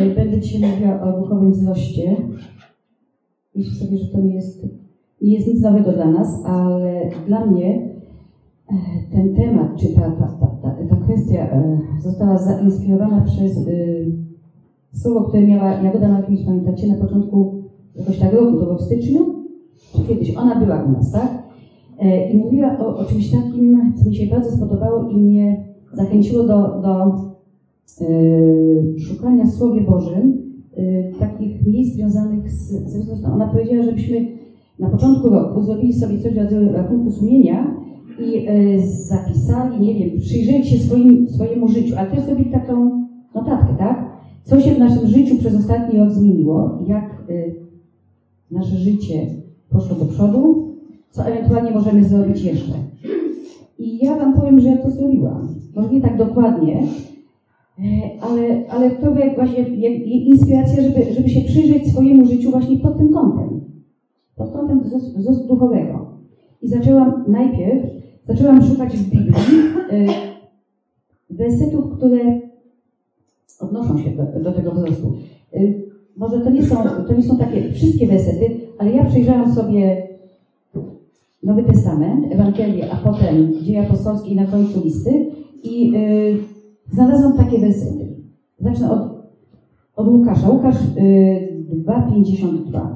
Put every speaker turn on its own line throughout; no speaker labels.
będę dzisiaj mówiła o duchowym wzroście. Myślę sobie, że to nie jest nic nowego dla nas, ale dla mnie ten temat, czy ta kwestia została zainspirowana przez słowo, które miała Jagoda Markiewicz, pamiętacie, na początku jakoś tak roku, to było w styczniu, czy kiedyś, ona była u nas, tak? I mówiła o czymś takim, co mi się bardzo spodobało i mnie zachęciło do szukania w Słowie Bożym takich miejsc związanych z wzrostem. Ona powiedziała, żebyśmy na początku roku zrobili sobie coś w rodzaju rachunku sumienia i zapisali, nie wiem, przyjrzeli się swojemu życiu, ale też zrobili taką notatkę, tak? Co się w naszym życiu przez ostatni rok zmieniło, jak nasze życie poszło do przodu, co ewentualnie możemy zrobić jeszcze. I ja wam powiem, że ja to zrobiłam. Może nie tak dokładnie, ale to była właśnie inspiracja, żeby się przyjrzeć swojemu życiu właśnie pod tym kątem. Pod kątem wzrostu duchowego. I zaczęłam szukać w Biblii wersetów, które odnoszą się do tego wzrostu. Może to nie są takie wszystkie wersety, ale ja przejrzałam sobie Nowy Testament, Ewangelię, a potem Dzieje Apostolskie i na końcu listy i znalazłam takie wersety. Zacznę od Łukasza. Łukasz 2,52.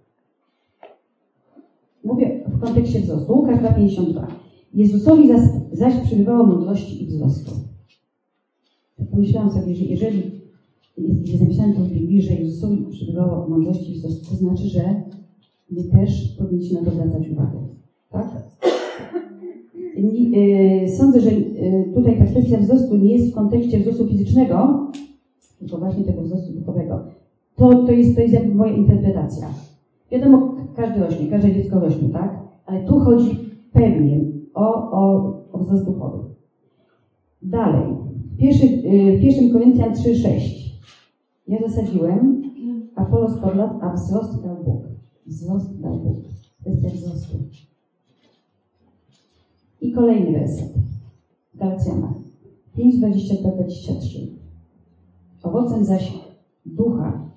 Mówię w kontekście wzrostu. Łukasz 2,52. Jezusowi zaś przybywało mądrości i wzrostu. Pomyślałam sobie, że jeżeli jest napisane to w Biblii, że Jezusowi przybywało mądrości i wzrostu, to znaczy, że my też powinniśmy na to zwracać uwagę. Tak? Sądzę, że tutaj ta kwestia wzrostu nie jest w kontekście wzrostu fizycznego, tylko właśnie tego wzrostu duchowego. To jest jakby moja interpretacja. Wiadomo, każdy rośnie, każde dziecko rośnie, tak? Ale tu chodzi pewnie o wzrost duchowy. Dalej. W 1 Koryntian 3,6. Ja zasadziłem, Apolos podlał, a wzrost dał Bóg. Wzrost dał Bóg. Kwestia wzrostu. I kolejny werset. Galacjana 5:22-23. Owocem zaś ducha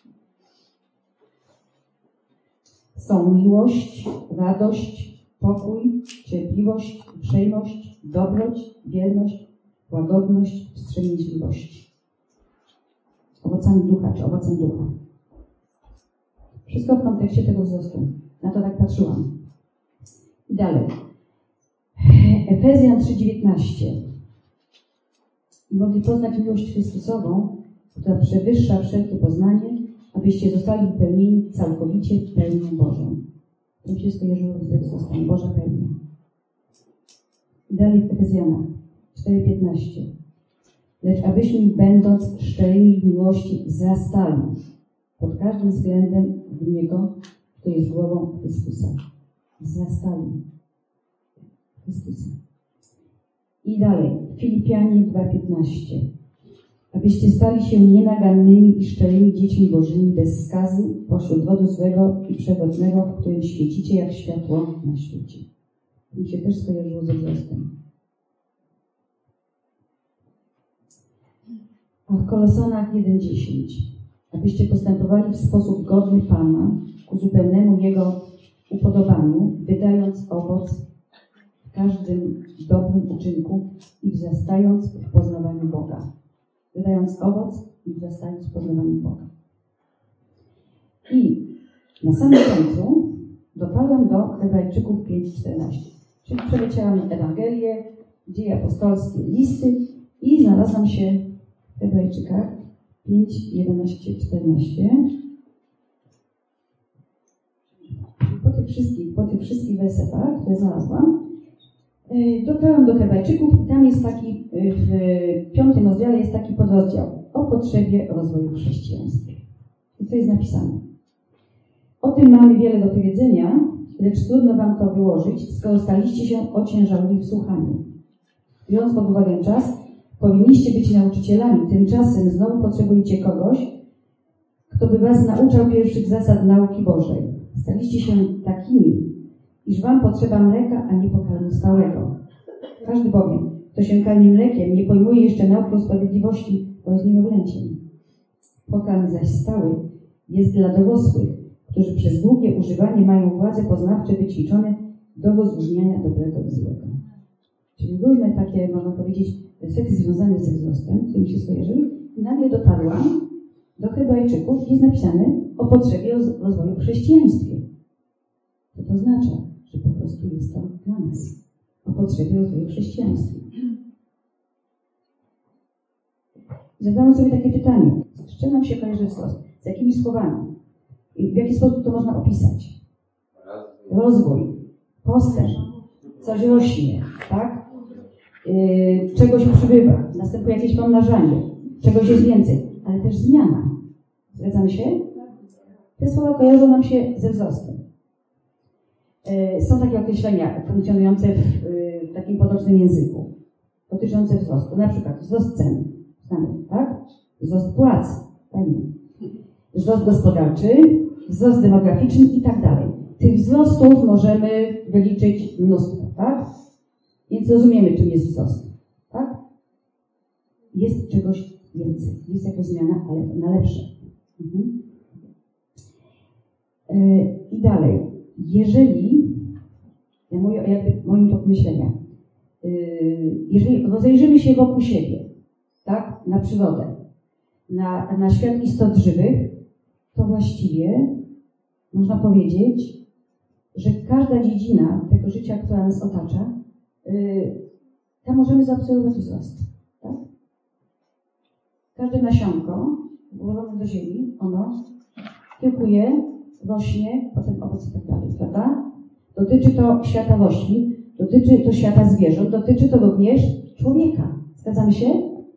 są miłość, radość, pokój, cierpliwość, uprzejmość, dobroć, wierność, łagodność, wstrzemięźliwość. Owocami ducha, czy owocem ducha. Wszystko w kontekście tego wzrostu. Na to tak patrzyłam. I dalej. Efezjan 3,19. I mogli poznać miłość Chrystusową, która przewyższa wszelkie poznanie, abyście zostali wypełnieni całkowicie pełnią Bożą. To mi się skojarzyło ze wzrostem. Boża pełnia. I dalej w Efezjana 4,15. Lecz abyśmy, będąc szczerymi w miłości, wzrastali pod każdym względem w Niego, kto jest głową Chrystusa. Wzrastali. Chrystusa. I dalej, Filipianie 2,15. Abyście stali się nienagannymi i szczerymi dziećmi Bożymi bez skazy pośród rodu złego i przewrotnego, w którym świecicie jak światło na świecie. Mi się też skojarzyło ze wzrostem. A w Kolosanach 1,10. Abyście postępowali w sposób godny Pana, ku zupełnemu Jego upodobaniu, wydając owoc w każdym dobrym uczynku i wzrastając w poznawaniu Boga. Wydając owoc i wzrastając w poznawaniu Boga. I na samym końcu dotarłam do Hebrajczyków 5,14. Czyli przeleciałam Ewangelię, Dzieje Apostolskie, listy i znalazłam się w Hebrajczykach 5:11-14. Po tych wszystkich wersetach, które znalazłam, dotarłam do Hebrajczyków i tam jest taki, w 5 rozdziale jest taki podrozdział o potrzebie rozwoju w chrześcijaństwie. I co jest napisane? O tym mamy wiele do powiedzenia, lecz trudno wam to wyłożyć, skoro staliście się ociężałymi w słuchaniu. Biorąc pod uwagę czas, powinniście być nauczycielami, tymczasem znowu potrzebujecie kogoś, kto by was nauczał pierwszych zasad nauki Bożej. Staliście się takimi, iż wam potrzeba mleka, a nie pokarmu stałego. Każdy bowiem, kto się karmi mlekiem, nie pojmuje jeszcze nauki o sprawiedliwości, bo jest niemowlęciem. Pokarm zaś stały jest dla dorosłych, którzy przez długie używanie mają władze poznawcze wyćwiczone do rozróżniania dobrego i złego. Czyli różne takie, można powiedzieć, efekty związane ze wzrostem, które mi się skojarzyły. I nagle dotarłam do Hebrajczyków, gdzie jest napisane o potrzebie rozwoju w chrześcijaństwie. Co to oznacza? Że po prostu jest to dla nas. O potrzebie rozwoju w chrześcijaństwie. Zadałam sobie takie pytanie. Z czym nam się kojarzy wzrost? Z jakimi słowami? I w jaki sposób to można opisać? Rozwój, postęp, coś rośnie, tak? Czegoś przybywa, następuje jakieś pomnażanie, czegoś jest więcej, ale też zmiana. Zgadzamy się? Te słowa kojarzą nam się ze wzrostem. Są takie określenia funkcjonujące w takim potocznym języku, dotyczące wzrostu. Na przykład wzrost cen, znamy, tak? Wzrost płac, pewnie. Wzrost gospodarczy, wzrost demograficzny i tak dalej. Tych wzrostów możemy wyliczyć mnóstwo, tak? Więc rozumiemy, czym jest wzrost, tak? Jest czegoś więcej, jest jakaś zmiana, ale na lepsze. I dalej, jeżeli, ja mówię o jakby moim toku myślenia, jeżeli rozejrzymy się wokół siebie, tak? Na przyrodę, na świat istot żywych, to właściwie można powiedzieć, że każda dziedzina tego życia, która nas otacza, tam możemy zaobserwować wzrost. Tak? Każde nasionko włożone do ziemi, ono kiełkuje, rośnie, potem owoc i tak dalej, prawda? Dotyczy to świata roślin, dotyczy to świata zwierząt, dotyczy to również człowieka. Zgadzamy się?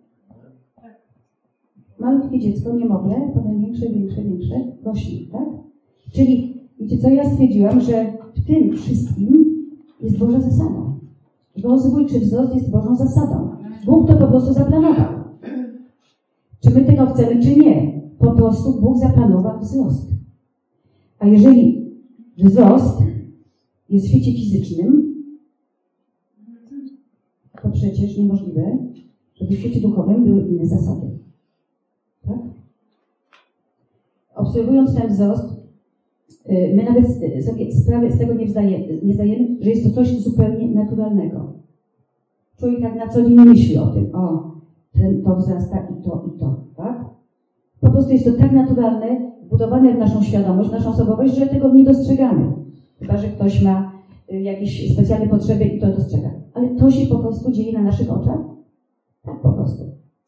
Malutkie dziecko, niemowlę, potem większe rośnie, tak? Czyli, wiecie co, ja stwierdziłam, że w tym wszystkim jest Boża zasada. Rozwój czy wzrost jest Bożą zasadą. Bóg to po prostu zaplanował. Czy my tego chcemy, czy nie? Po prostu Bóg zaplanował wzrost. A jeżeli wzrost jest w świecie fizycznym, to przecież niemożliwe, żeby w świecie duchowym były inne zasady. Tak? Obserwując ten wzrost, my nawet sobie sprawy z tego nie zdajemy, że jest to coś zupełnie naturalnego. Człowiek tak na co dzień myśli o tym, to wzrasta i to, tak? Po prostu jest to tak naturalne, wbudowane w naszą świadomość, w naszą osobowość, że tego nie dostrzegamy. Chyba że ktoś ma jakieś specjalne potrzeby i to dostrzega. Ale to się po prostu dzieje na naszych oczach. Tak po prostu.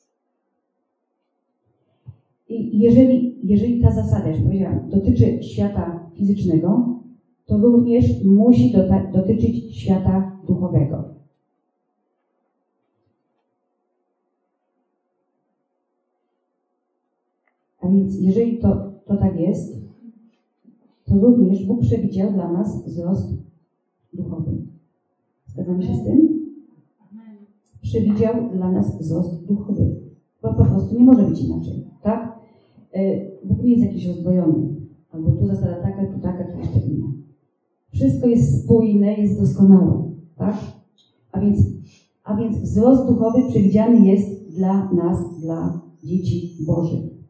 I jeżeli ta zasada, już powiedziałam, dotyczy świata fizycznego, to również musi dotyczyć świata duchowego. A więc jeżeli to tak jest, to również Bóg przewidział dla nas wzrost duchowy. Zgadzamy się z tym? Przewidział dla nas wzrost duchowy. Bo po prostu nie może być inaczej, tak? Bóg nie jest jakiś rozdwojony. Albo tu zasada taka, tu jeszcze inna. Wszystko jest spójne, jest doskonałe, tak? A więc wzrost duchowy przewidziany jest dla nas, dla dzieci Bożych.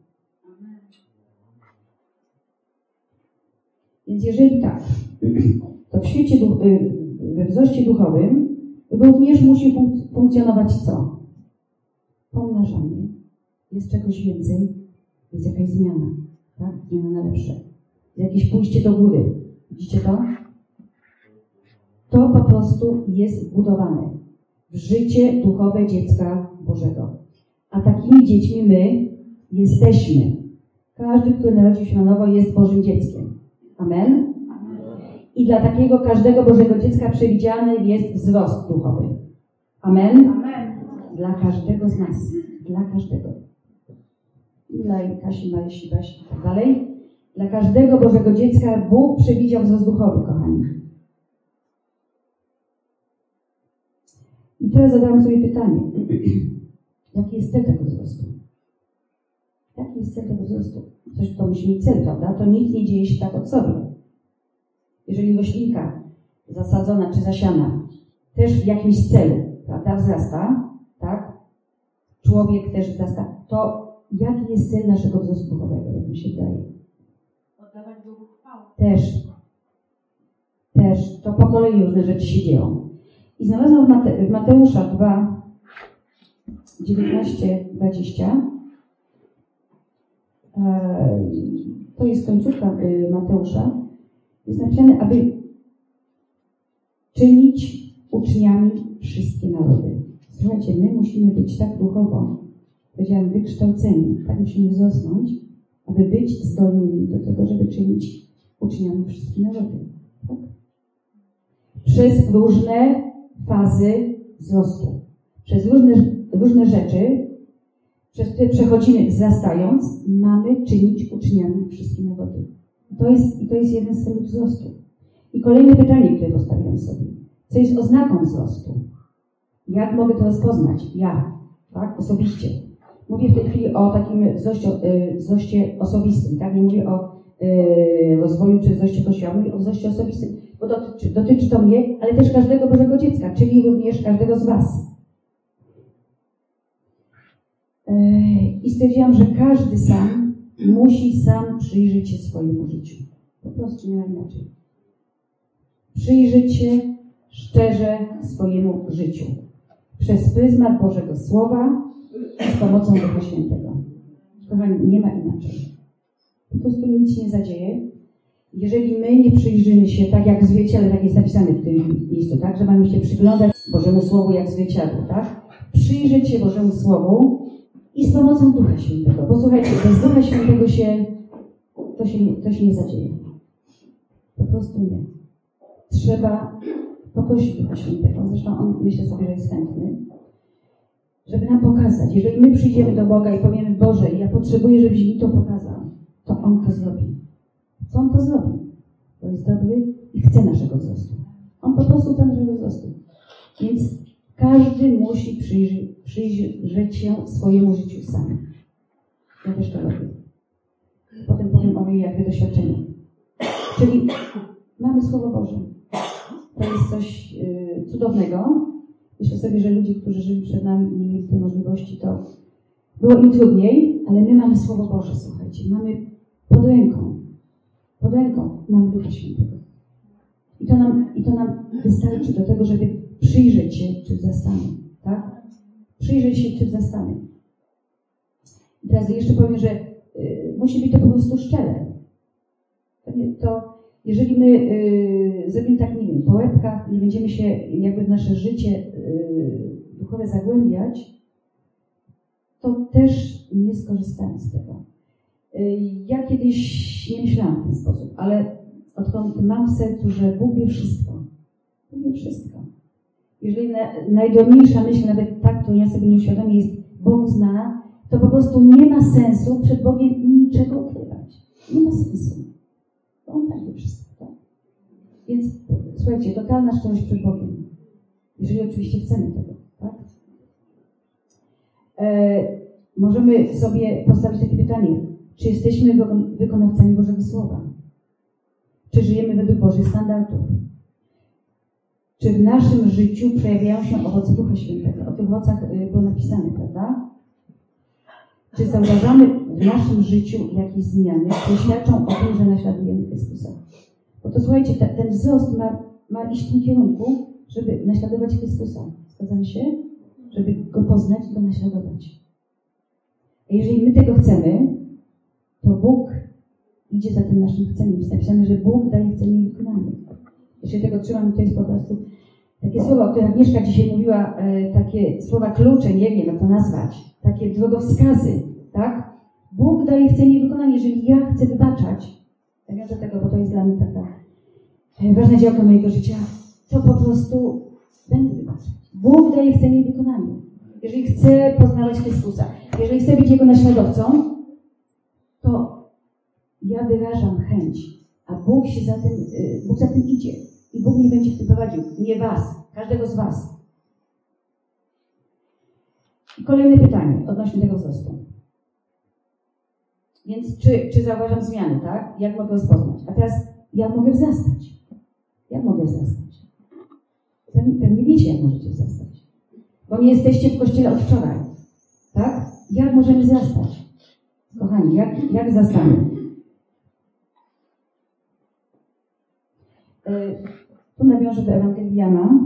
Więc jeżeli tak, to w świecie, we wzroście duchowym również musi funkcjonować co? Pomnażanie. Jest czegoś więcej, jest jakaś zmiana, tak? Zmiana na lepsze. Jakieś pójście do góry. Widzicie to? To po prostu jest wbudowane w życie duchowe dziecka Bożego. A takimi dziećmi my jesteśmy. Każdy, który narodził się na nowo, jest Bożym dzieckiem. Amen? I dla takiego każdego Bożego dziecka przewidziany jest wzrost duchowy. Amen? Amen. Dla każdego z nas. Dla każdego. Dla Kasi, Marysi, Basi i tak dalej. Dla każdego Bożego dziecka Bóg przewidział wzrost duchowy, kochani. I teraz zadałam sobie pytanie. Jaki jest cel tego wzrostu? Jaki jest cel tego wzrostu? Coś, to musi mieć cel, prawda? To nic nie dzieje się tak od sobie. Jeżeli roślinka zasadzona czy zasiana też w jakimś celu, prawda, wzrasta, tak? Człowiek też wzrasta, to jaki jest cel naszego wzrostu duchowego, jak mi się wydaje.
Oddawać Bogu chwałę.
Też, to po kolei różne rzeczy się dzieją. I znalazłam w Mateusza 2, 19, 20. To jest końcówka Mateusza. Jest napisane, aby czynić uczniami wszystkie narody. Słuchajcie, my musimy być tak duchowo, powiedziałam, wykształceni, tak musimy wzrosnąć, aby być zdolnymi do tego, żeby czynić uczniami wszystkie narody. Tak? Przez różne fazy wzrostu, przez różne rzeczy, przez które przechodzimy wzrastając, mamy czynić uczniami wszystkie narody. To jest jeden z celów wzrostu. I kolejne pytanie, które postawiam sobie. Co jest oznaką wzrostu? Jak mogę to rozpoznać? Ja, tak? Osobiście. Mówię w tej chwili o takim wzroście osobistym, tak? Nie mówię o rozwoju czy wzroście Kościoła, mówię o wzroście osobistym, bo dotyczy to mnie, ale też każdego Bożego dziecka, czyli również każdego z was. I stwierdziłam, że każdy musi sam przyjrzeć się swojemu życiu. Po prostu nie ma inaczej. Przyjrzeć się szczerze swojemu życiu. Przez pryzmat Bożego Słowa z pomocą Ducha Świętego. Kochani, nie ma inaczej. Po prostu nic się nie zadzieje. Jeżeli my nie przyjrzymy się tak jak w zwierciadle, tak jest napisane w tym miejscu, tak? Że mamy się przyglądać Bożemu Słowu jak zwierciadło, tak? Przyjrzeć się Bożemu Słowu i z pomocą Ducha Świętego. Bo słuchajcie, bez Ducha Świętego to się nie zadzieje. Po prostu nie. Trzeba poprosić Ducha Świętego. Zresztą on, myślę sobie, że jest chętny, żeby nam pokazać. Jeżeli my przyjdziemy do Boga i powiemy, Boże, ja potrzebuję, żebyś mi to pokazał, to On to zrobi. Co On to zrobi? Bo jest dobry i chce naszego wzrostu. On po prostu chce naszego wzrostu. Więc każdy musi przyjrzeć się swojemu życiu sam. Ja też to robię. Potem powiem o moim jakby doświadczeniu. Czyli mamy Słowo Boże. To jest coś cudownego. Myślę sobie, że ludzie, którzy żyli przed nami i nie mieli tej możliwości, to było im trudniej, ale my mamy Słowo Boże, słuchajcie. Mamy pod ręką mamy Ducha Świętego. I to nam wystarczy do tego, żeby przyjrzeć się, czy wzrastamy. Tak? Przyjrzeć się, czy wzrastamy. I teraz jeszcze powiem, że musi być to po prostu szczere. To jeżeli my zrobimy tak, nie wiem, po łebkach, nie będziemy się jakby w nasze życie duchowe zagłębiać, to też nie skorzystamy z tego. Ja kiedyś nie myślałam w ten sposób, ale odkąd mam w sercu, że Bóg wie wszystko. Bóg wie wszystko. Jeżeli najdrobniejsza myśl, nawet ta, którą ja sobie nie uświadomię, jest Bogu znana, to po prostu nie ma sensu przed Bogiem niczego ukrywać. Nie ma sensu. Bo On tak wie wszystko. Tak? Więc słuchajcie, totalna szczerość przed Bogiem. Jeżeli oczywiście chcemy tego. Tak? Możemy sobie postawić takie pytanie. Czy jesteśmy wykonawcami Bożego Słowa? Czy żyjemy według Bożych standardów? Czy w naszym życiu przejawiają się owoce Ducha Świętego? O tych owocach było napisane, prawda? Czy zauważamy w naszym życiu jakieś zmiany, które świadczą o tym, że naśladujemy Chrystusa? Bo to słuchajcie, ten wzrost ma iść w tym kierunku, żeby naśladować Chrystusa. Zgadzamy się? Żeby Go poznać i Go naśladować. A jeżeli my tego chcemy, to Bóg idzie za tym naszym chceniem. Jest napisane, że Bóg daje chcenie i wykonanie. Ja się tego trzymam i to jest po prostu takie słowa, o których Agnieszka dzisiaj mówiła, takie słowa klucze, nie wiem jak to nazwać, takie drogowskazy, tak? Bóg daje chcenie i wykonanie. Jeżeli ja chcę wybaczać, ja wiem do tego, bo to jest dla mnie taka ważna działka mojego życia, to po prostu będę wybaczać. Bóg daje chcenie i wykonanie. Jeżeli chcę poznawać Chrystusa, jeżeli chcę być Jego naśladowcą, to ja wyrażam chęć, a Bóg za tym idzie. I Bóg nie będzie w tym prowadził. Nie was, każdego z was. I kolejne pytanie odnośnie tego wzrostu. Więc czy zauważam zmiany, tak? Jak mogę rozpoznać? A teraz, jak mogę wzrastać? Jak mogę wzrastać? Pewnie wiecie, jak możecie wzrastać. Bo nie jesteście w Kościele od wczoraj. Tak? Jak możemy wzrastać? Kochani, jak zastanie? Tu nawiążę do Ewangelii Jana,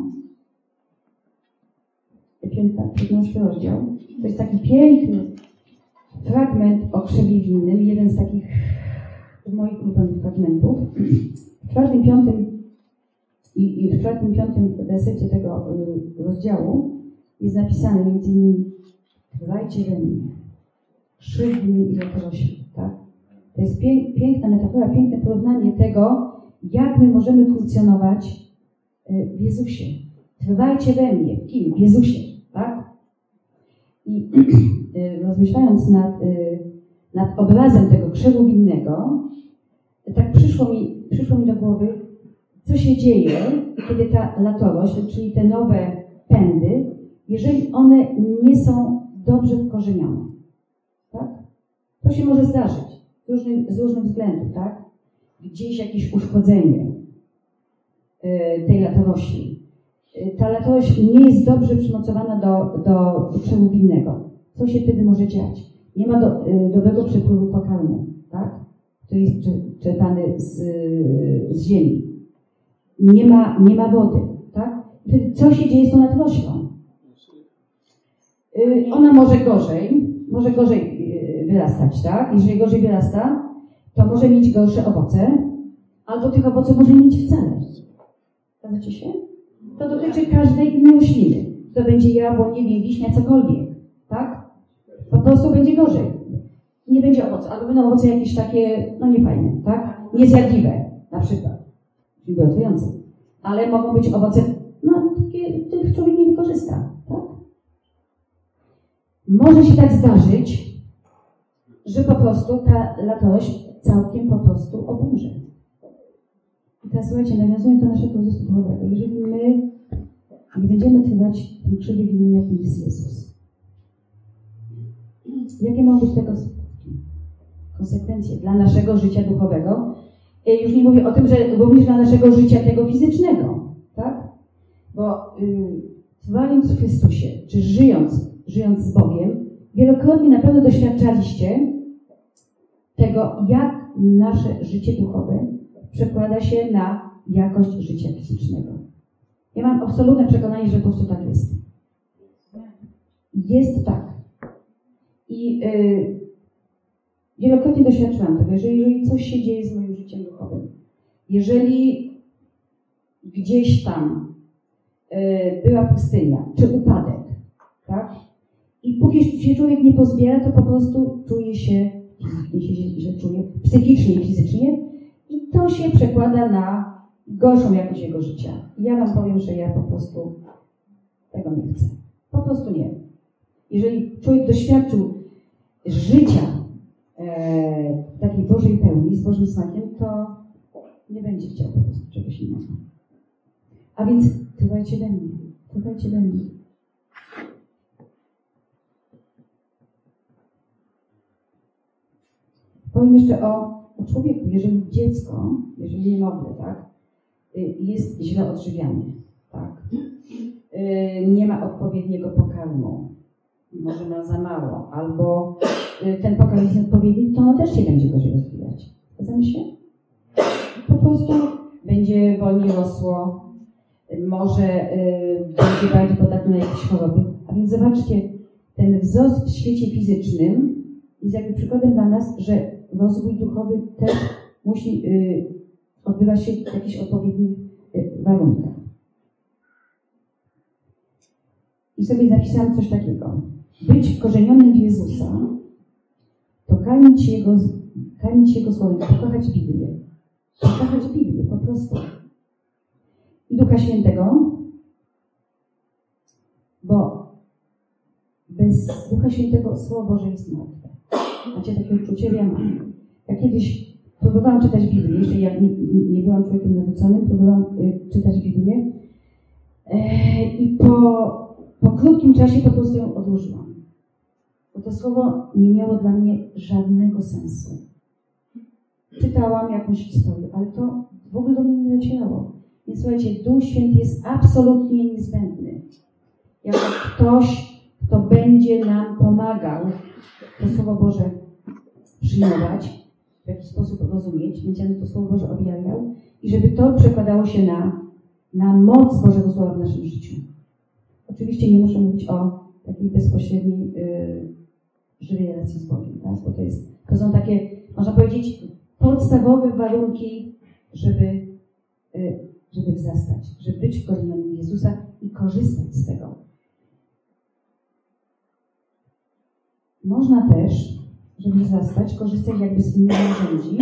15 rozdział. To jest taki piękny fragment o krzewie winnym, jeden z takich moich ulubionych fragmentów. W 4., 5. i w 4., 5. wersecie tego rozdziału jest napisane m.in. trwajcie we mnie, krzew winny i lekkości, tak? To jest piękna metafora, piękne porównanie tego, jak my możemy funkcjonować w Jezusie. Trwajcie we mnie. W kim? W Jezusie. Tak? I rozmyślając nad obrazem tego krzewu winnego, tak przyszło mi do głowy, co się dzieje, kiedy ta latorość, czyli te nowe pędy, jeżeli one nie są dobrze wkorzenione. Tak? To się może zdarzyć z różnych względów, tak? Gdzieś jakieś uszkodzenie tej latorośli. Ta latorość nie jest dobrze przymocowana do krzewu winnego. Co się wtedy może dziać? Nie ma dobrego przepływu pokarmu, tak? który jest czerpany z ziemi. Nie ma wody, tak? Wtedy co się dzieje z tą latoroślą? Ona może gorzej wyrastać, tak? Jeżeli gorzej wyrasta, to może mieć gorsze owoce, albo tych owoców może nie mieć wcale. Zgadzacie się? To dotyczy każdej innej rośliny. To będzie jabłoń, nie wiem, wiśnia, cokolwiek. Tak? Po prostu będzie gorzej. Nie będzie owoców. Albo będą owoce jakieś takie, niefajne, tak? Niezjadliwe, na przykład. Czyli gotujące. Ale mogą być owoce, których człowiek nie wykorzysta. Tak? Może się tak zdarzyć, że po prostu ta latorość całkiem po prostu obumrze. I teraz słuchajcie, nawiązując do naszego wzrostu duchowego, jeżeli my nie będziemy trwać w tym krzewie winnym, jakim jest Jezus, jakie mogą być tego konsekwencje dla naszego życia duchowego? Już nie mówię o tym, że również dla naszego życia tego fizycznego, tak? Bo trwając w Chrystusie, czy żyjąc z Bogiem, wielokrotnie na pewno doświadczaliście tego, jak nasze życie duchowe przekłada się na jakość życia fizycznego. Ja mam absolutne przekonanie, że po prostu tak jest. Jest tak. I wielokrotnie doświadczyłam tego, że jeżeli coś się dzieje z moim życiem duchowym, jeżeli gdzieś tam była pustynia, czy upadek, tak? I póki się człowiek nie pozbiera, to po prostu czuje się psychicznie i fizycznie i to się przekłada na gorszą jakość jego życia. I ja wam powiem, że ja po prostu tego nie chcę. Po prostu nie. Jeżeli człowiek doświadczył życia w takiej Bożej pełni, z Bożym smakiem, to nie będzie chciał po prostu czegoś innego. A więc trwajcie we mnie. Trwajcie we mnie. Powiem jeszcze o człowieku. Jeżeli dziecko, jeżeli niemowlę, tak, jest źle odżywiane, tak, nie ma odpowiedniego pokarmu, może ma za mało, albo ten pokarm jest nieodpowiedni, to ono też się będzie gorzej rozwijać. Zgadzamy się? Po prostu będzie wolniej rosło, może będzie bardziej podatny na jakieś choroby. A więc zobaczcie, ten wzrost w świecie fizycznym jest jakby przykładem dla nas, że rozwój duchowy też musi odbywać się w jakichś odpowiednich warunkach. I sobie zapisałam coś takiego. Być wkorzenionym w Jezusa to karmić Jego słowem, pokochać Biblię. Pokochać Biblię, po prostu. I Ducha Świętego, bo bez Ducha Świętego Słowo Boże jest martwe. Macie takie uczucie? Ja mam. Ja kiedyś próbowałam czytać Biblię, jeszcze jak nie byłam człowiekiem nawróconym, próbowałam czytać Biblię i po krótkim czasie po prostu ją odłożyłam. Bo to słowo nie miało dla mnie żadnego sensu. Czytałam jakąś historię, ale to w ogóle do mnie nie docierało. Więc słuchajcie, Duch Święty jest absolutnie niezbędny. Jako ktoś, kto będzie nam pomagał to Słowo Boże przyjmować, w jakiś sposób rozumieć, będzie nam to Słowo Boże objawiał i żeby to przekładało się na moc Bożego Słowa w naszym życiu. Oczywiście nie muszę mówić o takiej bezpośredniej żywej relacji z Bogiem, tak? Bo to są takie, można powiedzieć, podstawowe warunki, żeby wzrastać, żeby być wkorzenionym w Jezusa i korzystać z tego. Można też, żeby wzrastać, korzystać jakby z innych narzędzi.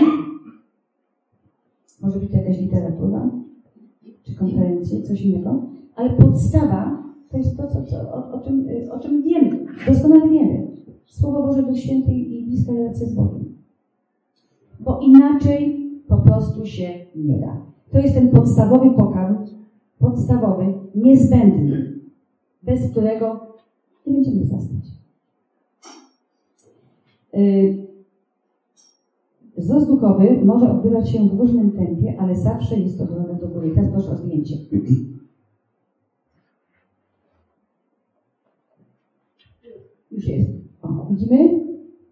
Może być to jakaś literatura, czy konferencje, coś innego, ale podstawa to jest to, o czym wiemy, doskonale wiemy. Słowo Boże, Duch Święty i bliska relacja z Bogiem. Bo inaczej po prostu się nie da. To jest ten podstawowy pokarm, podstawowy, niezbędny, bez którego nie będziemy wzrastać. Wzrost duchowy może odbywać się w różnym tempie, ale zawsze jest to droga do góry. Teraz proszę o zdjęcie. Już jest. O, widzimy?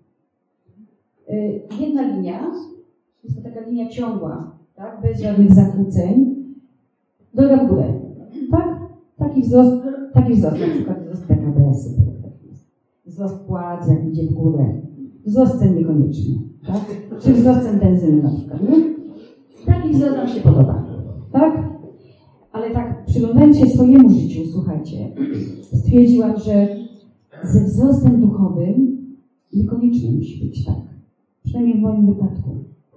Jedna linia, jest to taka linia ciągła, tak? Bez żadnych zakłóceń. Droga w górę. Tak? Taki wzrost, na przykład wzrost PKB-u. Wzrost płac, jak idzie w górę. Wzrost cen niekoniecznie, tak? Czy wzrost cen benzyny na przykład, nie? Taki wzrost nam się podoba, tak? Ale tak, przyglądając się swojemu życiu, słuchajcie, stwierdziłam, że ze wzrostem duchowym niekoniecznie musi być tak. Przynajmniej w moim wypadku.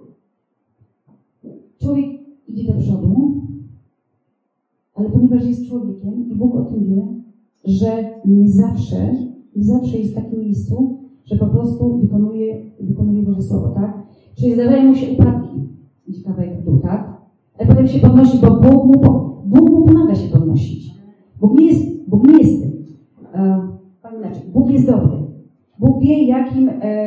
Człowiek idzie do przodu, ale ponieważ jest człowiekiem i Bóg o tym wie, że nie zawsze jest w takim miejscu, że po prostu wykonuje Boże Słowo, tak? Czyli zdarzają mu się upadki, idzie kawałek w dół, tak? Ale potem się podnosi, bo Bóg mu pomaga się podnosić. Bóg nie jest tym. Inaczej, Bóg jest dobry. Bóg wie, jakim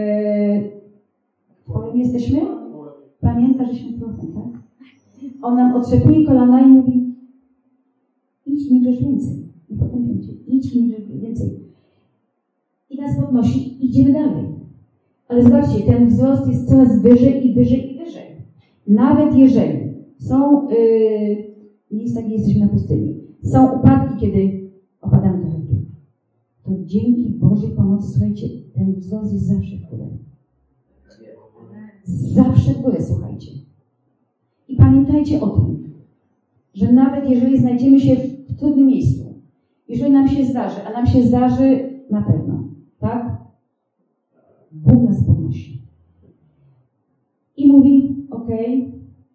polem jesteśmy. Pamięta, żeśmy profem, tak? On nam otrzepuje kolana i mówi: idź, nie grzesz więcej. I potem więcej. Idź, nie grzesz więcej. I nas podnosi i idziemy dalej. Ale zobaczcie, ten wzrost jest coraz wyżej i wyżej i wyżej. Nawet jeżeli są miejsca, gdzie jesteśmy na pustyni, są upadki, kiedy opadamy trochę w dół, to dzięki Bożej pomocy, słuchajcie, ten wzrost jest zawsze w górę. Zawsze w górę, słuchajcie. I pamiętajcie o tym, że nawet jeżeli znajdziemy się w trudnym miejscu, jeżeli nam się zdarzy, a nam się zdarzy na pewno, tak? Bóg nas podnosi. I mówi: okej,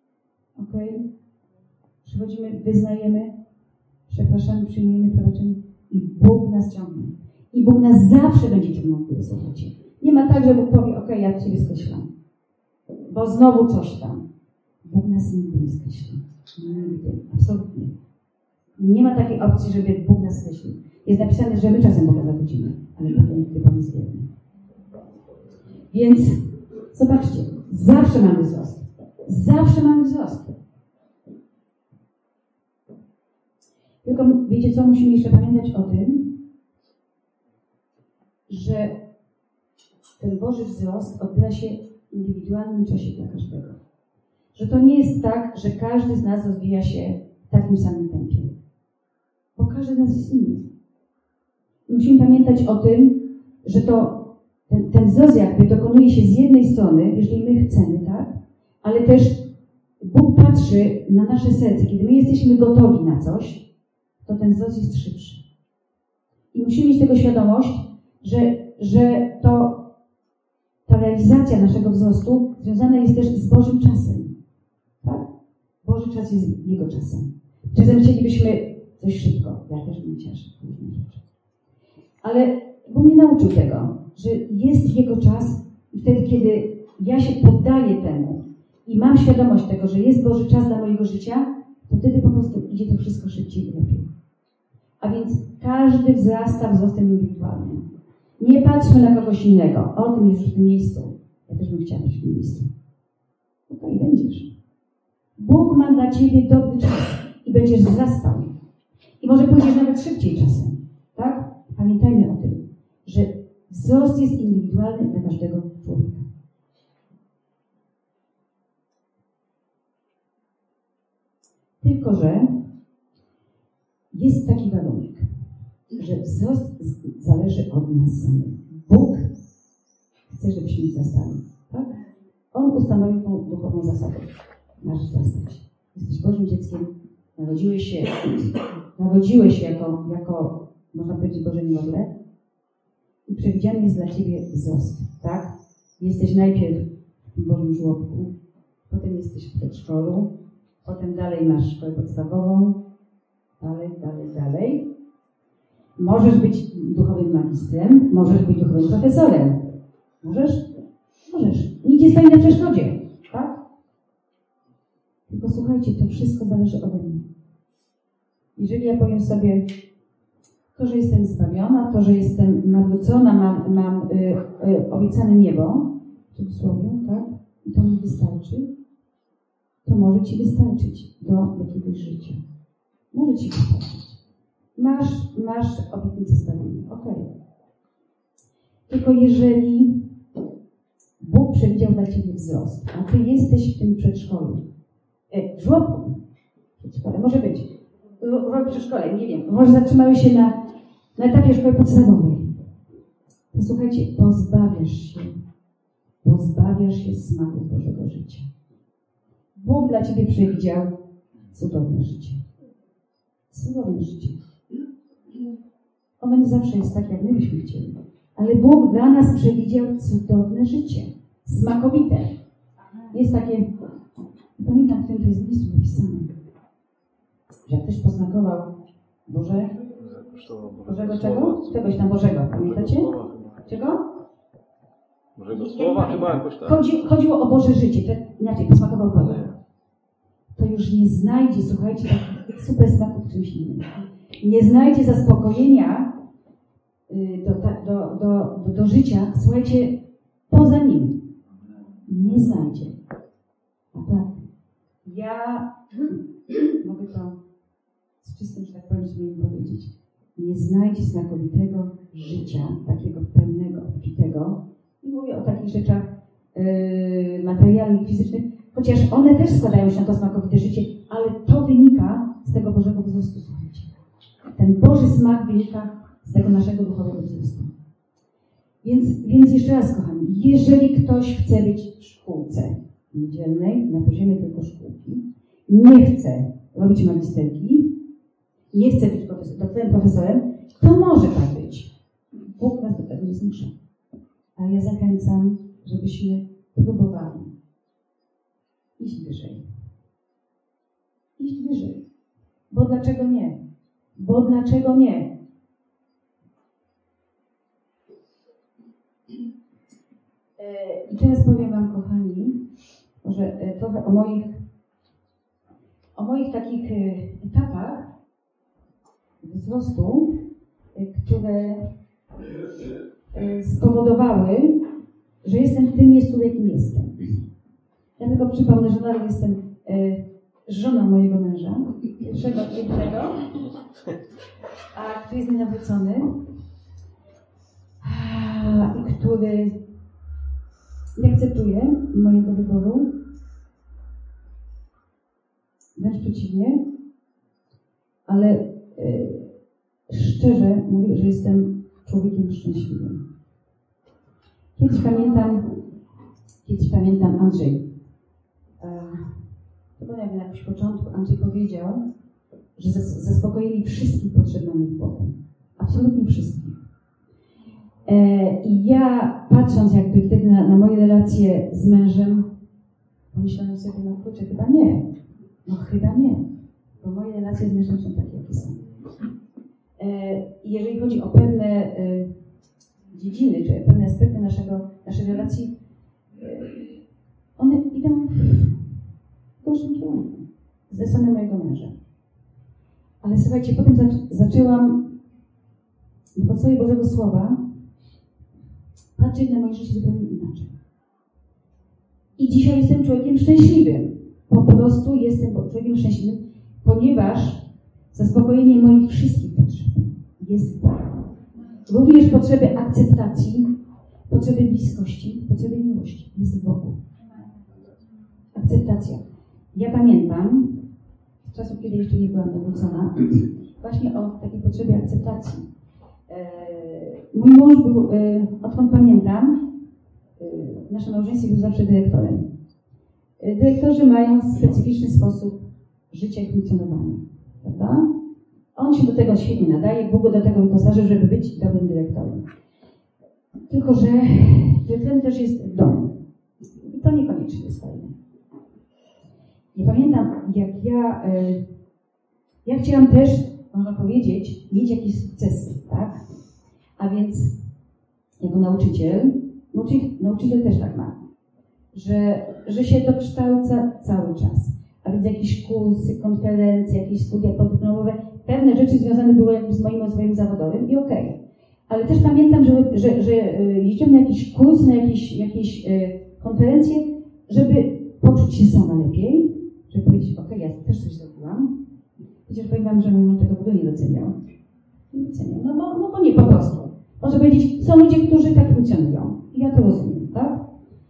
przychodzimy, wyznajemy, przepraszamy, przyjmujemy przebaczenie i Bóg nas ciągnie. I Bóg nas zawsze będzie ciągnął w górę, słuchajcie. Nie ma tak, że Bóg powie: okej, ja Ciebie skreślam, bo znowu coś tam. Bóg nas nigdy nie skreśli. Nigdy. Absolutnie. Nie ma takiej opcji, żeby Bóg nas skreślił. Jest napisane, że my czasem Boga zawodzimy, ale potem nigdy Pan jest wierny. Więc zobaczcie, zawsze mamy wzrost. Zawsze mamy wzrost. Tylko wiecie co, musimy jeszcze pamiętać o tym, że ten Boży wzrost odbywa się w indywidualnym czasie dla każdego. Że to nie jest tak, że każdy z nas rozwija się w takim samym tempie. Bo każdy z nas jest inny. I musimy pamiętać o tym, że ten wzrost jakby dokonuje się z jednej strony, jeżeli my chcemy, tak? Ale też Bóg patrzy na nasze serce. Kiedy my jesteśmy gotowi na coś, to ten wzrost jest szybszy. I musimy mieć tego świadomość, że ta realizacja naszego wzrostu związana jest też z Bożym czasem. Tak? Boży czas jest Jego czasem. Czasem chcielibyśmy coś szybko. Ja też bym chciała szybko różne rzeczy. Ale Bóg mnie nauczył tego, że jest Jego czas i wtedy, kiedy ja się poddaję temu i mam świadomość tego, że jest Boży czas dla mojego życia, to wtedy po prostu idzie to wszystko szybciej i lepiej. A więc każdy wzrasta wzrostem indywidualnym. Nie patrzmy na kogoś innego. O, tym jest już w tym miejscu. Ja też bym chciała być w tym miejscu. No to i będziesz. Bóg ma dla Ciebie dobry czas i będziesz wzrastał. I może pójdziesz nawet szybciej czasem. Tak? Pamiętajmy o tym, że wzrost jest indywidualny dla każdego człowieka. Tylko że jest taki warunek, że wzrost zależy od nas samych. Bóg chce, żebyśmy wzrastali. Tak? On ustanowił tą duchową zasadę. Masz wzrastać. Jesteś Bożym dzieckiem, narodziłeś się jako, można powiedzieć, Boże niemowlę i przewidziany jest dla Ciebie wzrost. Tak? Jesteś najpierw w tym Bożym żłobku, potem jesteś w przedszkolu, potem dalej masz szkołę podstawową, dalej. Możesz być duchowym magistrem, możesz być duchowym profesorem. Możesz. Nikt nie stoi na przeszkodzie, tak? Tylko słuchajcie, to wszystko zależy ode mnie. Jeżeli ja powiem sobie, to, że jestem zbawiona, to, że jestem nawrócona, mam obiecane niebo, w cudzysłowie, tak? I to mi wystarczy, to może Ci wystarczyć do jakiegoś życia. Może Ci wystarczyć. Masz obietnicę zbawienia, okej. Tylko jeżeli Bóg przewidział dla Ciebie wzrost, a Ty jesteś w tym przedszkolu, w żłobku, przedszkole, może być, w przedszkole, nie wiem, może zatrzymałeś się na etapie szkoły podstawowej, to słuchajcie, pozbawiasz się smaku Bożego życia. Bóg dla Ciebie przewidział cudowne życie. Cudowne życie. Ono nie zawsze jest tak, jak my byśmy chcieli. Ale Bóg dla nas przewidział cudowne życie. Smakowite. Jest takie, nie pamiętam, w którym to jest miejscu napisane, że jak ktoś posmakował Bożego czego? Czegoś tam Bożego, pamiętacie? Czego?
Bożego Słowa chyba jakoś tak.
Chodziło o Boże życie, to inaczej, posmakował Boga. To już nie znajdzie, słuchajcie, takich super smaków w czymś innym. Nie znajdzie zaspokojenia do życia, słuchajcie, poza nim. Nie znajdzie. Naprawdę. Ja mogę to z czystym, że tak powiem, sumieniem powiedzieć. Nie znajdzie smakowitego życia, takiego pełnego, obfitego. I mówię o takich rzeczach materialnych, fizycznych, chociaż one też składają się na to smakowite życie, ale to wynika z tego Bożego wzrostu, słuchajcie. Ten Boży smak wynika z tego naszego duchowego wzrostu. Więc jeszcze raz, kochani, jeżeli ktoś chce być w szkółce niedzielnej, na poziomie tylko szkółki, nie chce robić magisterki, nie chce być profesorem, to może tak być. Bóg nas do tego nie zmusza. Ale ja zachęcam, żebyśmy próbowali iść wyżej. Iść wyżej. Bo dlaczego nie? Bo dlaczego nie? I teraz powiem Wam, kochani, że trochę o moich takich etapach wzrostu, które spowodowały, że jestem w tym miejscu, w jakim jestem. Ja tylko przypomnę, że nadal jestem żoną mojego męża, pierwszego pięknego, a który jest nienawrócony i który nie akceptuje mojego wyboru. Wręcz przeciwnie, ale szczerze mówię, że jestem człowiekiem szczęśliwym. Kiedyś pamiętam Andrzej. To na jakimś początku Andrzej powiedział, że zaspokojili wszystkich potrzeb w Bogu. Absolutnie wszystkich. I ja patrząc jakby wtedy na moje relacje z mężem, pomyślałem sobie, no kurczę, chyba nie. No chyba nie. Bo moje relacje z mężem są takie, jakie są. I jeżeli chodzi o pewne dziedziny, czy pewne aspekty naszej relacji, one idą w gorszym kierunku. Ze strony mojego męża. Ale słuchajcie, potem zaczęłam na podstawie Bożego Słowa patrzeć na moje życie zupełnie inaczej. I dzisiaj jestem człowiekiem szczęśliwym. Po prostu jestem człowiekiem szczęśliwym, ponieważ zaspokojenie moich wszystkich potrzeb jest w Bogu. Również potrzeby akceptacji, potrzeby bliskości, potrzeby miłości jest w Bogu. Akceptacja. Ja pamiętam, czasów, kiedy jeszcze nie byłam nawrócona, właśnie o takiej potrzebie akceptacji. Mój mąż był, odkąd pamiętam, w naszym małżeństwie był zawsze dyrektorem. Dyrektorzy mają specyficzny sposób życia i funkcjonowania, prawda? On się do tego świetnie nadaje, Bóg go do tego wyposażył, żeby być dobrym dyrektorem. Tylko że dyrektorem też jest w domu. I to niekoniecznie jest fajne. Ja pamiętam, jak ja chciałam też, można powiedzieć, mieć jakieś sukcesy, tak? A więc jako nauczyciel też tak ma, że się dokształca cały czas. A więc jakieś kursy, konferencje, jakieś studia podyplomowe, pewne rzeczy związane były jakby z moim rozwojem zawodowym i okej. Ale też pamiętam, że jeździłam na jakiś kurs, na jakieś konferencje, żeby poczuć się sama lepiej, żeby powiedzieć, ja też coś zrobiłam. Chociaż powiem wam, że mój mąż tego w ogóle nie doceniał. Nie doceniał, no bo nie, po prostu. Może powiedzieć, są ludzie, którzy tak funkcjonują. I ja to rozumiem, tak?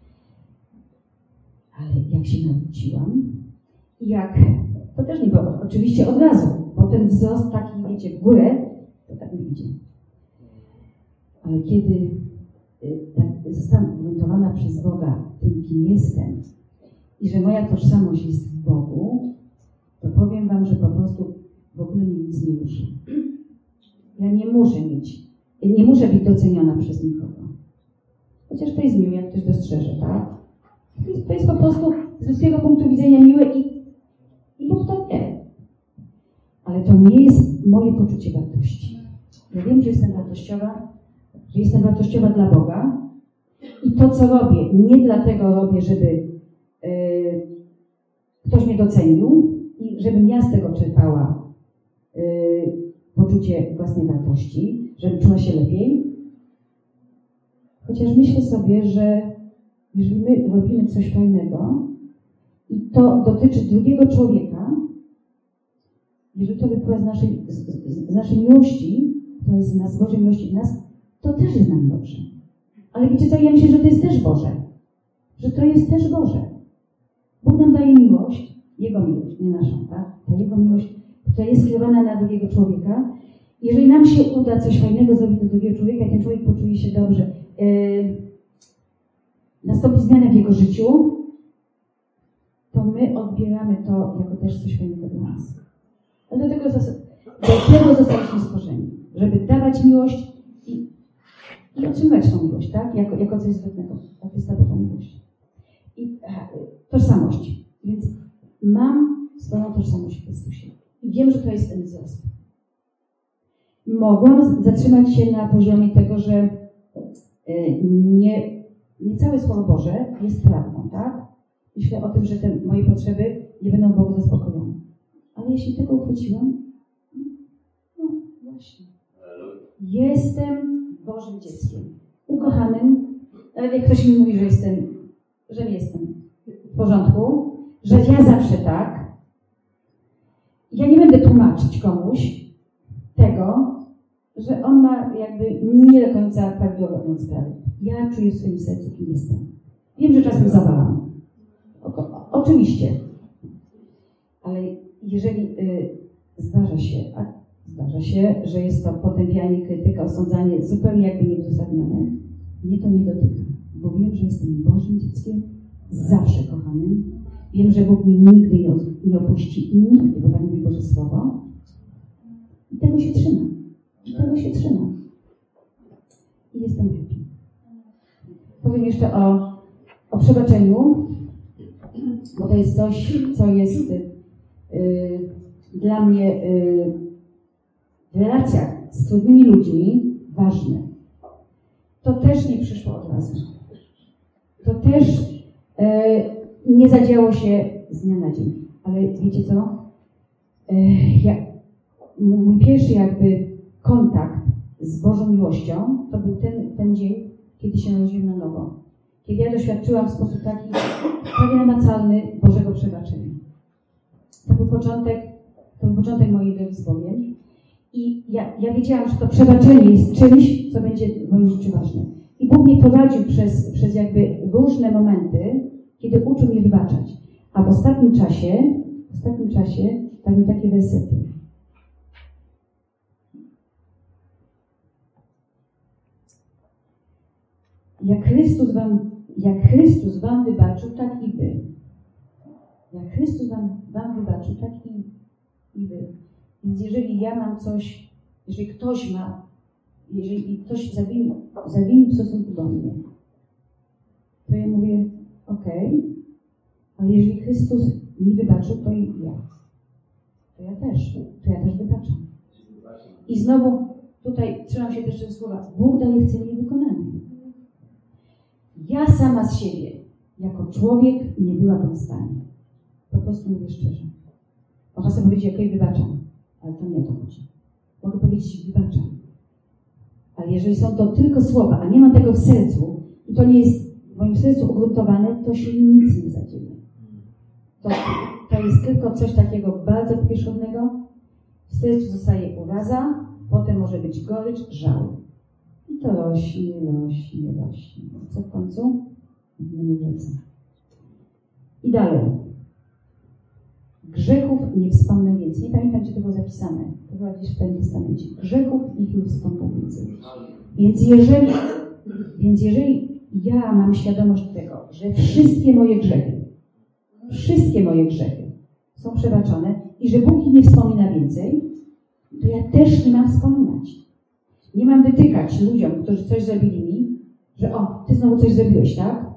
Ale jak się nawróciłam, to też nie było oczywiście od razu, bo ten wzrost taki, wiecie, w górę, to tak nie idzie. Ale kiedy tak zostałam ugruntowana przez Boga tym, kim jestem i że moja tożsamość jest w Bogu, to powiem wam, że po prostu w ogóle mnie nic nie ruszy. Ja nie muszę być doceniona przez nikogo. Chociaż to jest miłe, jak ktoś dostrzeże, tak? To jest po prostu z ludzkiego punktu widzenia miłe i Bóg to wie. Ale to nie jest moje poczucie wartości. Ja wiem, że jestem wartościowa dla Boga i to, co robię, nie dlatego robię, żeby ktoś mnie docenił i żebym ja z tego czerpała poczucie własnej wartości, żebym czuła się lepiej. Chociaż myślę sobie, że jeżeli my robimy coś fajnego i to dotyczy drugiego człowieka, jeżeli to wypływa z naszej miłości, to jest z nas, Bożej miłości w nas, to też jest nam dobrze. Ale wiecie co, ja myślę, że to jest też Boże. Że to jest też Boże. Bóg nam daje miłość, Jego miłość, nie naszą, tak? Ta Jego miłość, która jest skierowana na drugiego człowieka. Jeżeli nam się uda coś fajnego zrobić dla drugiego człowieka, ten człowiek poczuje się dobrze, nastąpi zmiana w jego życiu, to my odbieramy to jako też coś fajnego dla nas. Ale do tego zostaliśmy stworzeni, żeby dawać miłość i otrzymywać tą miłość, tak? Jako coś zwrotnego. Tak jest ta Boża miłość. I tożsamość. Więc mam swoją tożsamość w Chrystusie. I wiem, że to jest ten wzrost. Mogłam zatrzymać się na poziomie tego, że nie całe Słowo Boże jest prawdą, tak? Myślę o tym, że te moje potrzeby nie będą Bogu zaspokojone. Ale jeśli tego uchwyciłam, no właśnie. Jestem Bożym dzieckiem. Ukochanym. Nawet jak ktoś mi mówi, że nie jestem w porządku, że ja zawsze tak. Ja nie będę tłumaczyć komuś tego, że on ma jakby nie do końca prawidłowo sprawę. Ja czuję w swoim sercu, kim jestem. Wiem, że czasem zawalam. Oczywiście. Ale jeżeli zdarza się, że jest to potępianie, krytyka, osądzanie zupełnie jakby nieuzasadnione, mnie to nie dotyka. Bo wiem, że jestem Bożym dzieckiem, zawsze kochanym. Wiem, że Bóg mnie nigdy nie opuści i nigdy, bo tak mówi Boże Słowo. I tego się trzymam. I jestem happy. Powiem jeszcze o przebaczeniu, bo to jest coś, co jest dla mnie w relacjach z trudnymi ludźmi ważne. To też nie przyszło od razu. To też nie zadziało się z dnia na dzień. Ale wiecie co? Mój pierwszy jakby kontakt z Bożą miłością to był ten dzień, kiedy się narodziłem na nowo. Kiedy ja doświadczyłam w sposób taki prawie namacalny Bożego przebaczenia. To był początek mojej drogi z Bogiem. I ja wiedziałam, że to przebaczenie jest czymś, co będzie w moim życiu ważne. I Bóg mnie prowadził przez jakby różne momenty, kiedy uczył mnie wybaczać. A w ostatnim czasie, Tam takie wersety. Jak Chrystus wam wybaczył, tak i wy. Jak Chrystus wam wybaczył, tak i wy. Więc jeżeli ja mam coś, jeżeli ktoś zawinił w stosunku do mnie, to ja mówię, okej, ale jeżeli Chrystus mi wybaczył, to i ja. To ja też wybaczam. I znowu tutaj trzymam się też tego słowa, Bóg daje chce mi wykonanie. Ja sama z siebie, jako człowiek, nie byłabym w stanie. Po prostu mówię szczerze. Można sobie powiedzieć, okej, wybaczam, ale to nie o to chodzi. Mogę powiedzieć, wybaczam. Ale jeżeli są to tylko słowa, a nie mam tego w sercu i to nie jest w moim sercu ugruntowane, to się nic nie zadzieje. To jest tylko coś takiego bardzo powierzchownego. W sercu zostaje uraza, potem może być gorycz, żal. I to rośnie. Co w końcu? Nie wrócę. I dalej. Grzechów nie wspomnę więcej. Nie pamiętam, gdzie to było zapisane. To było gdzieś w Starym Testamencie. Grzechów ich nie wspomnę więcej. Więc jeżeli ja mam świadomość tego, że wszystkie moje grzechy są przebaczone i że Bóg ich nie wspomina więcej, to ja też nie mam wspominać. Nie mam wytykać ludziom, którzy coś zrobili mi, że ty znowu coś zrobiłeś, tak?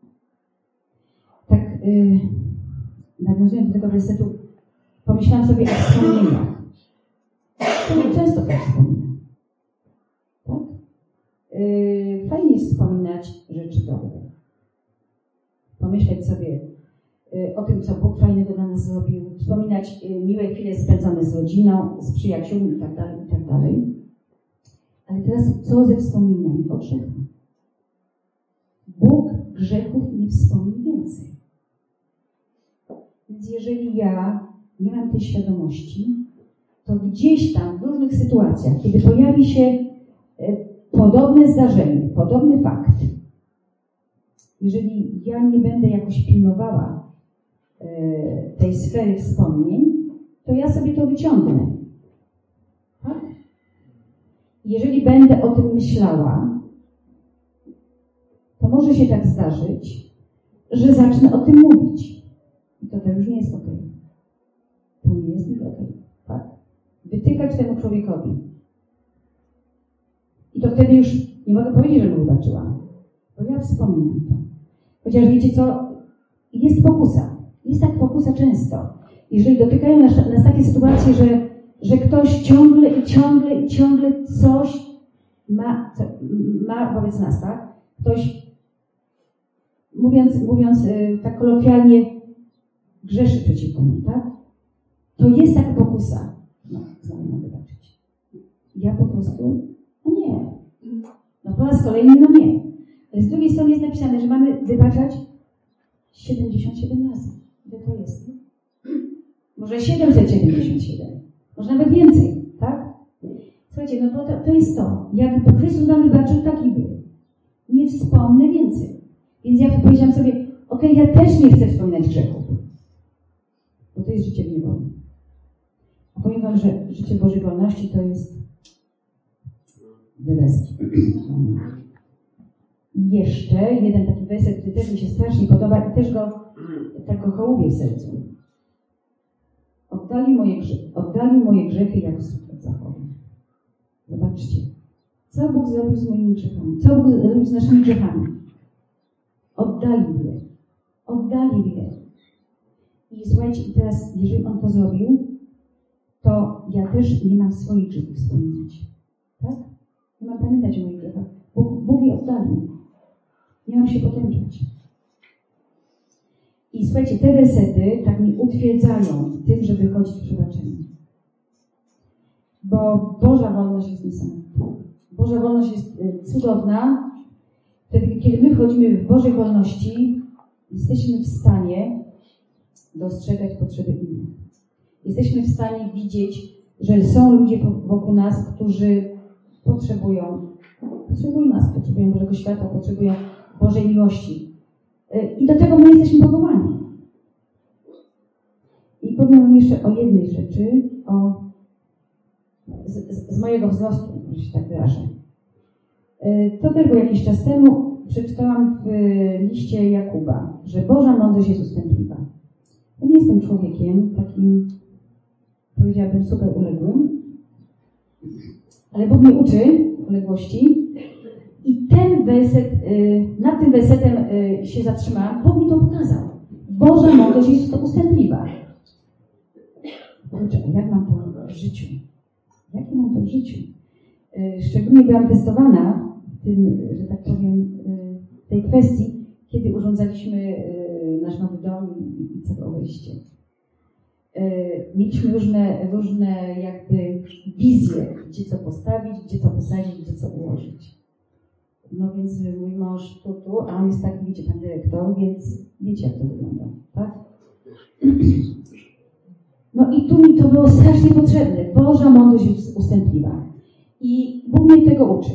Tak, nawiązując do tego wersetu, pomyślałam sobie o wspomnieniach. To często tak wspominam. Tak? Fajnie jest wspominać rzeczy dobre. Pomyśleć sobie o tym, co Bóg fajnego dla nas zrobił, wspominać miłe chwile spędzone z rodziną, z przyjaciółmi itd., itd. Ale teraz co ze wspomnieniami o grzechu? Bóg grzechów nie wspomni więcej. Więc jeżeli ja nie mam tej świadomości, to gdzieś tam w różnych sytuacjach, kiedy pojawi się podobne zdarzenie, podobny fakt, jeżeli ja nie będę jakoś pilnowała tej sfery wspomnień, to ja sobie to wyciągnę. Tak? Jeżeli będę o tym myślała, to może się tak zdarzyć, że zacznę o tym mówić. I to już nie jest okej. To nie jest już okej. Tak? Wytykać temu człowiekowi. I to wtedy już nie mogę powiedzieć, że mu wybaczyłam. Bo ja wspominam to. Chociaż wiecie co? Jest pokusa. Jest tak pokusa często. Jeżeli dotykają nas takie sytuacje, że ktoś ciągle coś ma wobec nas, tak? Ktoś, mówiąc tak kolokwialnie, grzeszy przeciwko nam, tak? To jest taka pokusa. Znowu mam wybaczyć. Ja po prostu, nie. Po raz kolejny, nie. Ale z drugiej strony jest napisane, że mamy wybaczać 77 razy. Ile to jest? Może 777. Może nawet więcej, tak? Słuchajcie, to jest to. Jakby Chrystus nam wybaczył, tak i wy. Nie wspomnę więcej. Więc ja powiedziałam sobie, ja też nie chcę wspominać grzechów. Bo to jest życie w niewoli. A powiem wam, że życie Bożej wolności to jest the best. I jeszcze jeden taki werset, który też mi się strasznie podoba i też go hołubię w sercu. Oddalił moje grzechy jak wschód od zachodu. Zobaczcie, co Bóg zrobił z moimi grzechami, co Bóg zrobił z naszymi grzechami. Oddalił je. I słuchajcie, i teraz, jeżeli On to zrobił, to ja też nie mam swoich grzechów wspominać. Tak? Nie mam pamiętać o moich grzechach. Bóg je oddalił. Nie mam się potępiać. I słuchajcie, te wersety tak mi utwierdzają w tym, żeby chodzić w przebaczeniu. Bo Boża wolność jest niesamowita. Boża wolność jest cudowna. Wtedy, kiedy my wchodzimy w Bożej wolności, jesteśmy w stanie dostrzegać potrzeby innych. Jesteśmy w stanie widzieć, że są ludzie wokół nas, którzy potrzebują nas, potrzebują Bożego światła, potrzebują Bożej miłości. I do tego my jesteśmy powołani. I powiem wam jeszcze o jednej rzeczy, z mojego wzrostu, że się tak wyrażę. To tylko jakiś czas temu przeczytałam w liście Jakuba, że Boża mądrość jest ustępliwa. Ja nie jestem człowiekiem takim, powiedziałabym, super uległym, ale Bóg mnie uczy uległości i ten werset, nad tym wersetem się zatrzymałam. Bóg mi to pokazał. Boża mądrość jest ustępliwa. Kurczę, jak mam to w życiu? Jakie mam to w życiu? Szczególnie byłam testowana w tym, że tak powiem, w tej kwestii, kiedy urządzaliśmy nasz nowy dom i całe wejście. Mieliśmy różne jakby wizje, gdzie co postawić, gdzie co posadzić, gdzie co ułożyć. No więc mój mąż tu, a on jest taki, wiecie, pan dyrektor, więc wiecie, jak to wygląda, tak? No i tu mi to było strasznie potrzebne. Boża mądrość jest ustępliwa. I Bóg mnie tego uczy.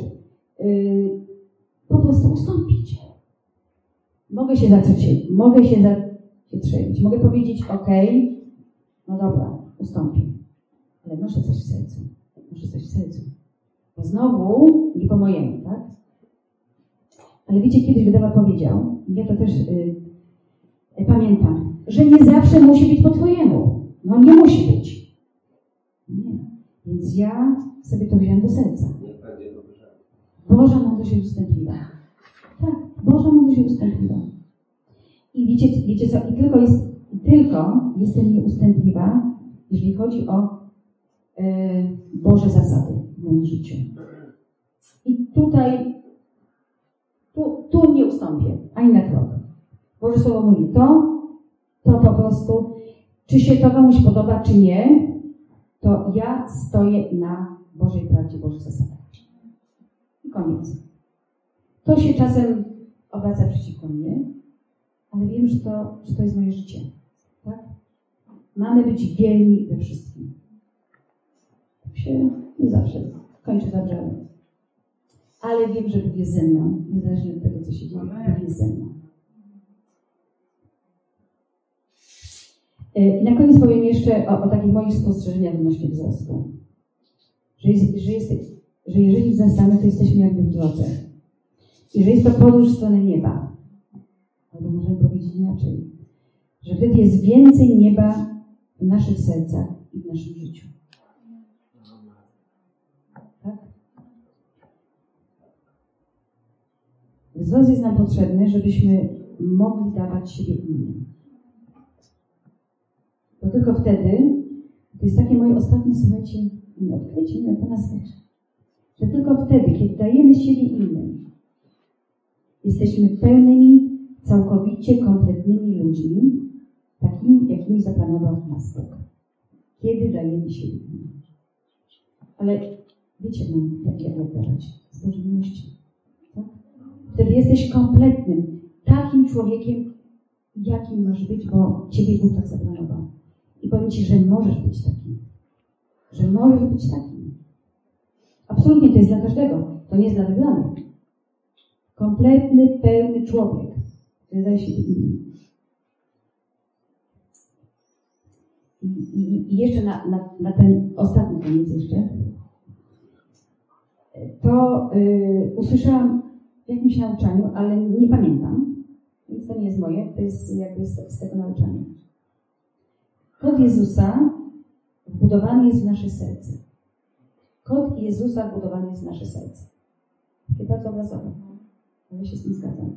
Po prostu ustąpić. Mogę się zaczepić, mogę powiedzieć, okej, no dobra, ustąpię. Ale noszę coś w sercu. Bo znowu nie po mojemu, tak? Ale wiecie, kiedyś wydawa powiedział, ja to też pamiętam, że nie zawsze musi być po twojemu. No nie musi być. Nie. Więc ja sobie to wziąłem do serca. Boża mądrość jest ustępliwa. Tak, Boża mądrość jest ustępliwa. I wiecie co? I tylko jestem nieustępliwa, jeżeli chodzi o Boże zasady w moim życiu. I tutaj tu nie ustąpię, ani na krok. Boże Słowo mówi to po prostu, czy się to komuś podoba, czy nie, to ja stoję na Bożej prawdzie, Bożych zasadach. I koniec. To się czasem obraca przeciwko mnie, ale wiem, że to jest moje życie. Tak? Mamy być wierni we wszystkim. Tak się nie zawsze kończy dobrze, ale wiem, że Bóg jest ze mną, niezależnie od tego, co się dzieje. Bóg jest ze mną. Na koniec powiem jeszcze o takich moich spostrzeżeniach odnośnie wzrostu. Że jeżeli wzrastamy, to jesteśmy jakby w drodze. I że jest to podróż w stronę nieba. Albo możemy powiedzieć inaczej. Że wtedy jest więcej nieba w naszych sercach i w naszym życiu. Tak? Wzrost jest nam potrzebny, żebyśmy mogli dawać siebie innym. Bo tylko wtedy, to jest takie moje ostatnie, słuchajcie, odkrycie, to nas leczy. Że tylko wtedy, kiedy dajemy siebie innym, jesteśmy pełnymi, całkowicie kompletnymi ludźmi, takimi, jakimi zaplanował nas Bóg. Kiedy dajemy siebie innym. Ale wiecie, jak oddawać? Z Bożej miłości. Tak? Wtedy jesteś kompletnym, takim człowiekiem, jakim masz być, bo Ciebie Bóg tak zaplanował. I powiem Ci, że możesz być takim. Że możesz być takim. Absolutnie to jest dla każdego. To nie jest dla wybranych. Kompletny, pełny człowiek, który daje się innym. I jeszcze na ten ostatni koniec jeszcze. To usłyszałam w jakimś nauczaniu, ale nie pamiętam. Więc to nie jest moje, to jest jakby z tego nauczania. Kod Jezusa wbudowany jest w nasze serce. Kod Jezusa wbudowany jest w nasze serce. Takie bardzo obrazowe, ale się z tym zgadzam.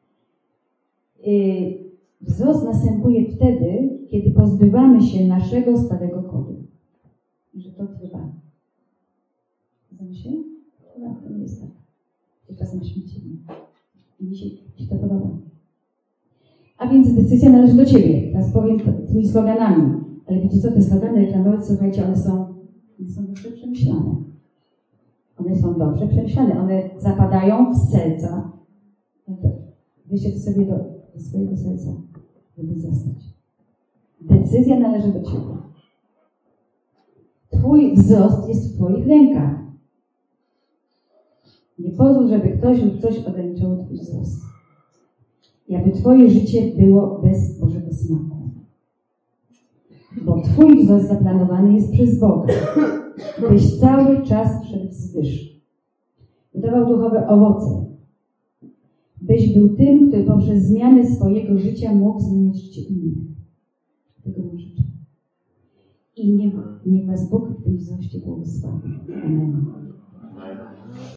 Wzrost następuje wtedy, kiedy pozbywamy się naszego starego kodu. I że to trwa. Zgadza się? No, to nie jest tak. Czasem śmiecimy. I mi się to podoba. A więc decyzja należy do Ciebie. Teraz powiem tymi sloganami. Ale wiecie co, te slogany reklamowe, słuchajcie, one są dobrze przemyślane. One są dobrze przemyślane. One zapadają w serca. Weźcie to sobie do swojego serca, żeby zostać. Decyzja należy do Ciebie. Twój wzrost jest w Twoich rękach. Nie pozwól, żeby ktoś lub coś ograniczało Twój wzrost. I aby Twoje życie było bez Bożego smaku. Bo Twój wzrost zaplanowany jest przez Boga, byś cały czas szedł wzwyż. Wydawał duchowe owoce, byś był tym, który poprzez zmianę swojego życia mógł zmieniać życie innych. Tego wam życzę. I niech was Bóg w tym wzroście błogosławi. Amen.